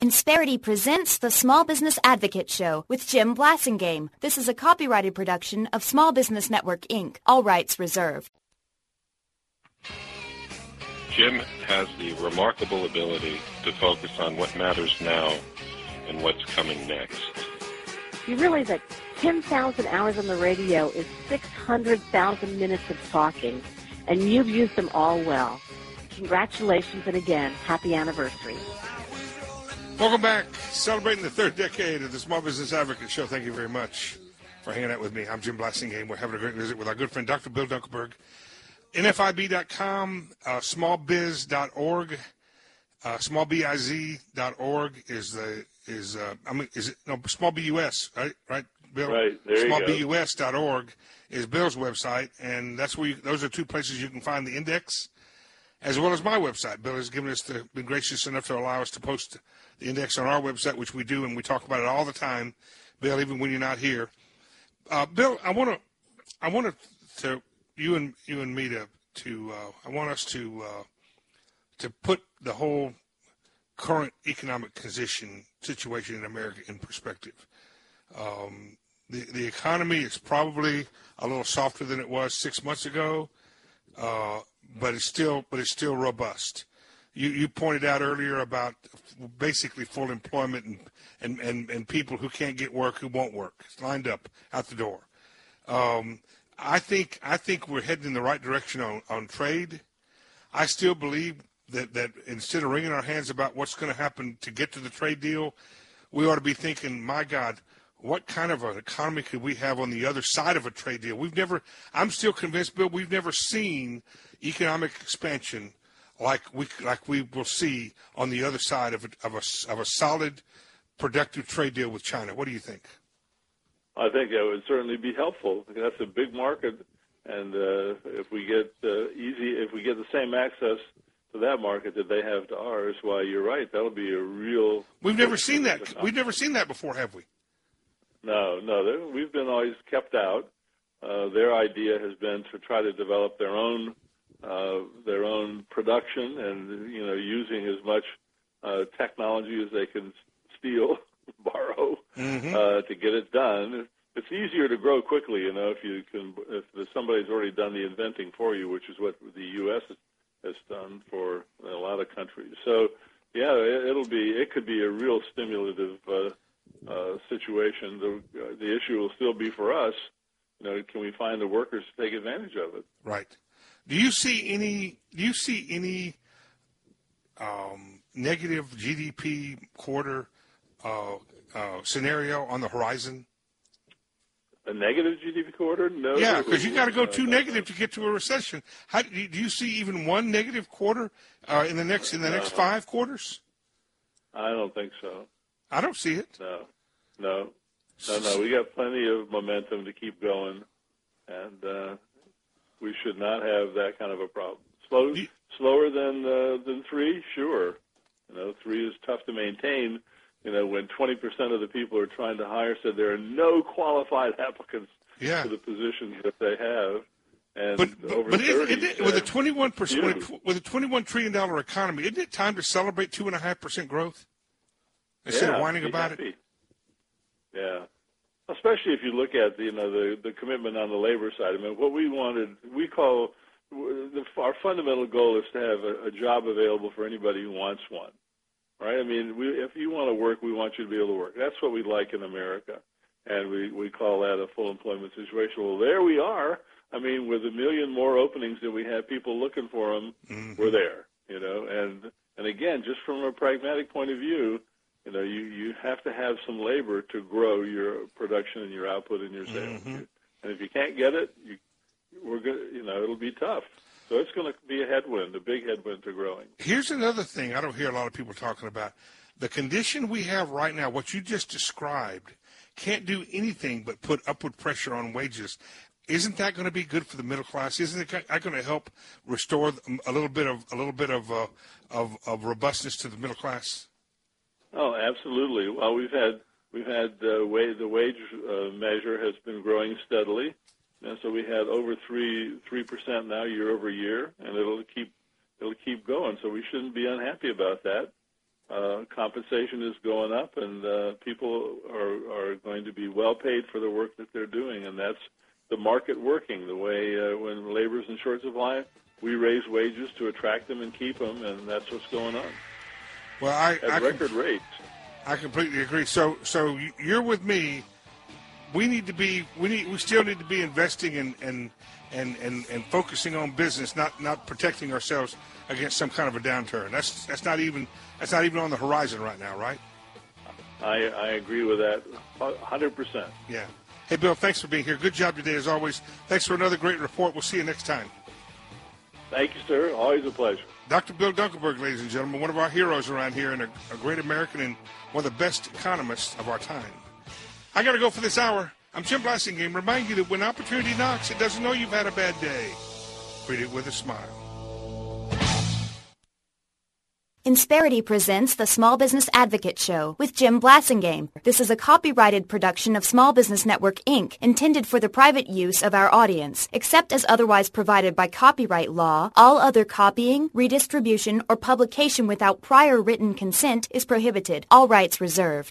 Insperity presents the Small Business Advocate Show with Jim Blasingame. This is a copyrighted production of Small Business Network, Inc. All rights reserved. Jim has the remarkable ability to focus on what matters now and what's coming next. You realize that 10,000 hours on the radio is 600,000 minutes of talking, and you've used them all well. Congratulations, and again, happy anniversary. Welcome back. Celebrating the third decade of the Small Business Advocate Show. Thank you very much for hanging out with me. I'm Jim Blasingame. We're having a great visit with our good friend, Dr. Bill Dunkelberg. NFIB.com, smallbiz.org, smallbiz.org is smallbus, right, Bill? Right, there you go. Smallbus.org is Bill's website, and that's where those are two places you can find the index, as well as my website. Bill has been gracious enough to allow us to post the index on our website, which we do, and we talk about it all the time, Bill, even when you're not here. Bill, I want us to put the whole current economic situation in America in perspective. The economy is probably a little softer than it was 6 months ago, but it's still robust. You pointed out earlier about basically full employment and people who can't get work, who won't work, lined up out the door. I think we're heading in the right direction on trade. I still believe that instead of wringing our hands about what's going to happen to get to the trade deal, we ought to be thinking, my God, what kind of an economy could we have on the other side of a trade deal? I'm still convinced, Bill, we've never seen economic expansion like we will see on the other side of a solid, productive trade deal with China. What do you think? I think that would certainly be helpful. That's a big market, and if we get the same access to that market that they have to ours, why, you're right. That'll be a real. We've never seen that. We've never seen that before, have we? No. We've been always kept out. Their idea has been to try to develop their own production, and using as much technology as they can steal, borrow, to get it done. It's easier to grow quickly, if somebody's already done the inventing for you, which is what the U.S. has done for a lot of countries. So, yeah, it could be a real stimulative situation. The issue will still be for us. Can we find the workers to take advantage of it? Right. Do you see any negative GDP quarter scenario on the horizon? A negative GDP quarter? No. Yeah, because you got to go too negative to get to a recession. Do you see even one negative quarter in the next 5 quarters? I don't think so. I don't see it. No. We got plenty of momentum to keep going, and we should not have that kind of a problem. Slower than 3, sure. 3 is tough to maintain. When 20% of the people are trying to hire said there are no qualified applicants for the positions that they have, and with a $21 trillion economy, isn't it time to celebrate 2.5% growth instead of whining about it? Yeah, especially if you look at the commitment on the labor side. I mean, what our fundamental goal is to have a job available for anybody who wants one. Right? I mean, if you want to work, we want you to be able to work. That's what we like in America, and we call that a full employment situation. Well, there we are. I mean, with 1 million more openings than we have people looking for them, we're there. And again, just from a pragmatic point of view, you have to have some labor to grow your production and your output and your sales. And if you can't get it, it'll be tough. So it's going to be a big headwind to growing. Here's another thing I don't hear a lot of people talking about. The condition we have right now, what you just described, can't do anything but put upward pressure on wages. Isn't that going to be good for the middle class? Isn't it going to help restore a little bit of robustness to the middle class? Oh, absolutely. Well, we've had the wage measure has been growing steadily. And so we had over 3% now year over year, and it'll keep going. So we shouldn't be unhappy about that. compensation is going up, and people are going to be well paid for the work that they're doing, and that's the market working. The way when labor is in short supply, we raise wages to attract them and keep them, and that's what's going on. Well, at record rates. I completely agree. So you're with me. We still need to be investing and focusing on business, not protecting ourselves against some kind of a downturn. That's not even on the horizon right now, right? I agree with that 100%. Yeah. Hey, Bill, thanks for being here. Good job today, as always. Thanks for another great report. We'll see you next time. Thank you, sir. Always a pleasure. Dr. Bill Dunkelberg, ladies and gentlemen, one of our heroes around here and a great American and one of the best economists of our time. I got to go for this hour. I'm Jim Blasingame. Remind you that when opportunity knocks, it doesn't know you've had a bad day. Greet it with a smile. Insperity presents the Small Business Advocate Show with Jim Blasingame. This is a copyrighted production of Small Business Network, Inc., intended for the private use of our audience. Except as otherwise provided by copyright law, all other copying, redistribution, or publication without prior written consent is prohibited. All rights reserved.